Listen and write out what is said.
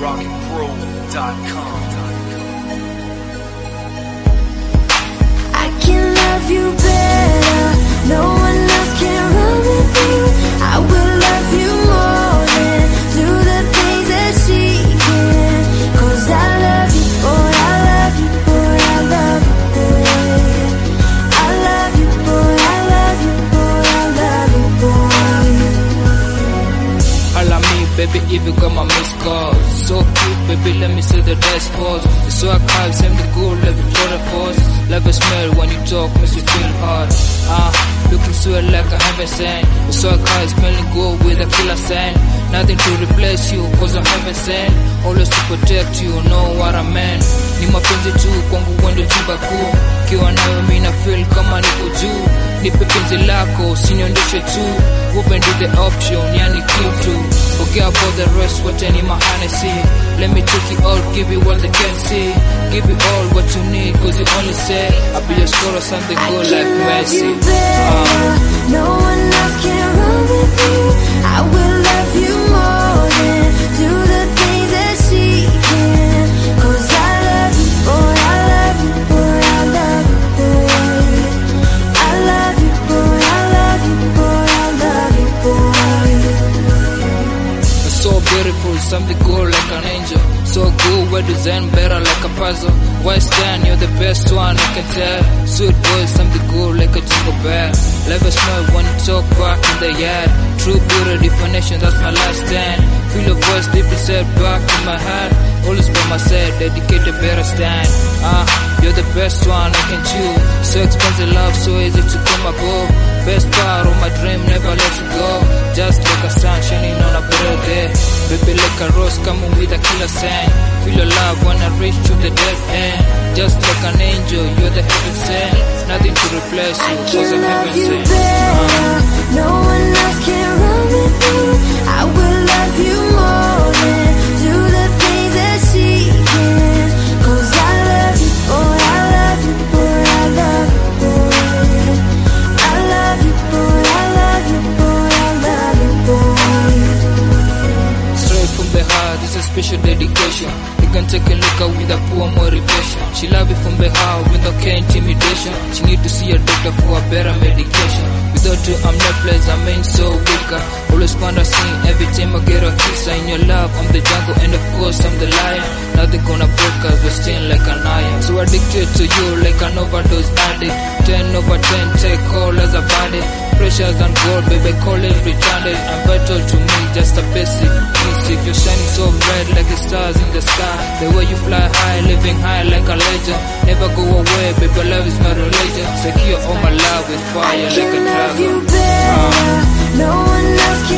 RocketPro.com. I can love you better. No one else can run with you. I will love you more than do the things that she can. 'Cause I love you, boy, I love you, boy, I love you, boy. I love you, boy, I love you, boy, I love you, boy. Holla me, baby, if you got my missed calls. So cute, baby, let me see the dress pose. It's so I call, send the good, let me put a pose. Love a smell when you talk, makes you feel hard. Looking sweet like a heaven sent. It's so I call, smelling good with a killer scent. Nothing to replace you, 'cause I'm heaven sent. Always to protect you, know what I meant. Ni mapenzi tu, kwangu wendo jiba kuu. Kiwa nawe mina feel kama niko juu. Nipe penzi lako, usiniondoshe tu. Open to the option, yani keep to. Forget about the rest, what any my Hennessy. Let me take you all, give you what they can see. Give you all what you need, 'cause you only say I'll be your score or something good like Messi. No one else can run with you. I will love you more than do the things that she can. 'Cause I love you, boy, I love you, boy, I love you, boy. I love you, boy, I love you, boy, I love you, boy. It's so beautiful, something good like an angel. So good, well designed, better like a puzzle. West End, you're the best one, I can tell. Sweet boy, something good like a jingle bell. Love a smile when you talk back in the yard. True beauty definition, that's my last stand. Feel your voice deeply set back in my heart. Always by my side, dedicated, better stand. You're the best one I can choose. So expensive love, so easy to come above. Best part of my dream, never let you go. Just like a sun shining on a better day. Baby like a rose coming with a killer scent. Feel your love when I reach to the dead end. Just like an angel, you're the heaven sent. Nothing to replace you, 'cause I'm heaven sent. No one else can run with you. I will love you more than do the things that she can. 'Cause I love you, boy, I love you, boy, I love you, boy. I love you, boy, I love you, boy, I love you, boy. Straight from the heart, this is special dedication. You can take a look at with a poor motivation. She love it from the heart with no care intimidation. She need to see a doctor for a better medication. Without you, I'm helpless, I mean so weaker. Always find a scene every time I get a kiss. In your love, I'm the jungle and of course I'm the lion. Nothing gonna break us, we're still like an iron. So addicted to you like an overdose addict. 10 over 10, take all as a body. Pressures and gold, baby, call it retarded. I'm vital to me, just a basic music. You're shining so bright like the stars in the sky. The way you fly high, living high like a legend. Never go away, baby, love is my religion. Secure all my love with fire like a I can love dragon. you better. No one else can